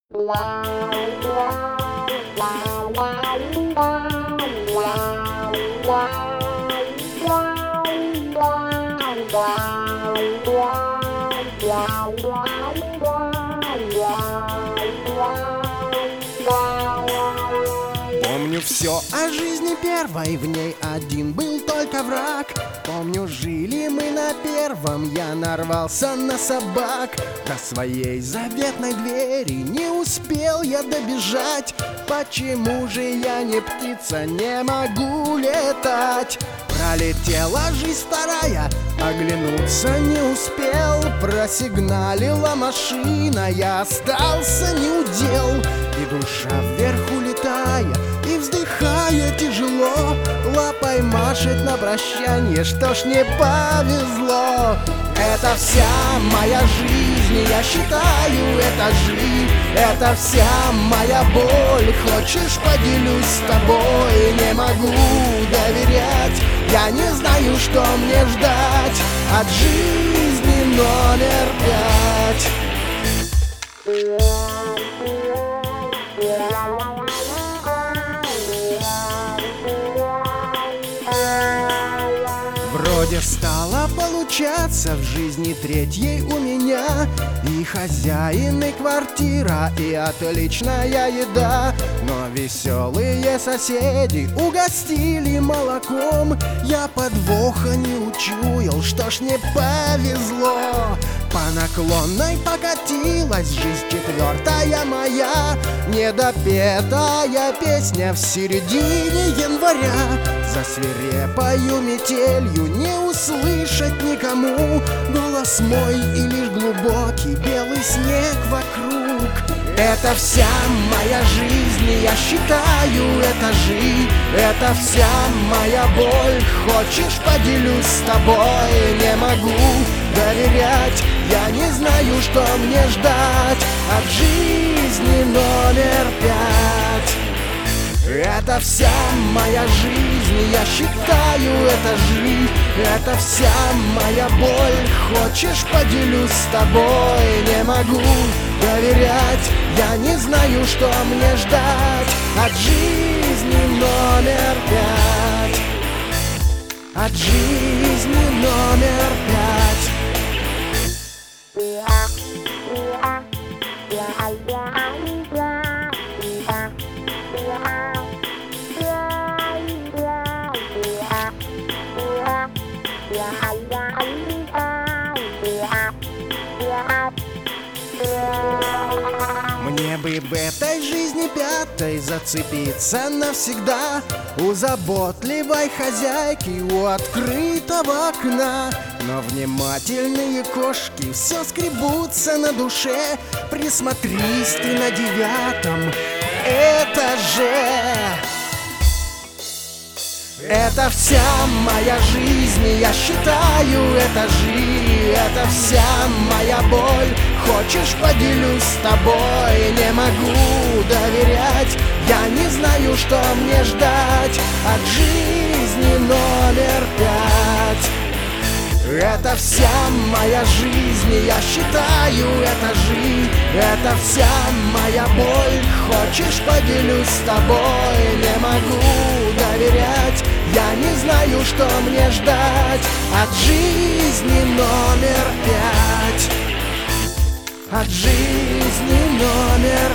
Помню все о жизни первой, в ней один был только враг. Помню, жили мы на первом, я нарвался на собак. До своей заветной двери не успел я добежать. Почему же я не птица, не могу летать? Пролетела жизнь вторая, оглянуться не успел. Просигналила машина, я остался неудел. И душа вверх улетая, и вздыхая тяжело, лапой машет на прощанье, что ж не повезло. Это вся моя жизнь, я считаю, это жизнь. Это вся моя боль, хочешь, поделюсь с тобой. Не могу доверять, я не знаю, что мне ждать от жизни номер 5. Вроде стало получаться в жизни третьей у меня. И хозяин, и квартира, и отличная еда. Но веселые соседи угостили молоком. Я подвоха не учуял, что ж не повезло. По наклонной покатилась жизнь четвертая моя. Недопетая песня в середине января. За свирепою метелью не услышать никому голос мой и лишь глубокий белый снег вокруг. Это вся моя жизнь, я считаю, это жизнь. Это вся моя боль, хочешь, поделюсь с тобой. Не могу доверять, я не знаю, что мне ждать от жизни номер 5. Это вся моя жизнь, я считаю, это жизнь. Это вся моя боль, хочешь, поделюсь с тобой. Не могу доверять, я не знаю, что мне ждать от жизни номер 5. От жизни номер 5. Мне бы в этой жизни пятой зацепиться навсегда у заботливой хозяйки у открытого окна. Но внимательные кошки все скребутся на душе. Присмотрись ты на 9-м этаже. Это вся моя жизнь, я считаю, это жизнь. Это вся моя боль, хочешь, поделюсь с тобой. Не могу доверять, я не знаю, что мне ждать от жизни номер 5. Это вся моя жизнь, я считаю, это жизнь. Это вся моя боль, хочешь, поделюсь с тобой. Не могу доверять, я не знаю, что мне ждать от жизни номер 5. От жизни номер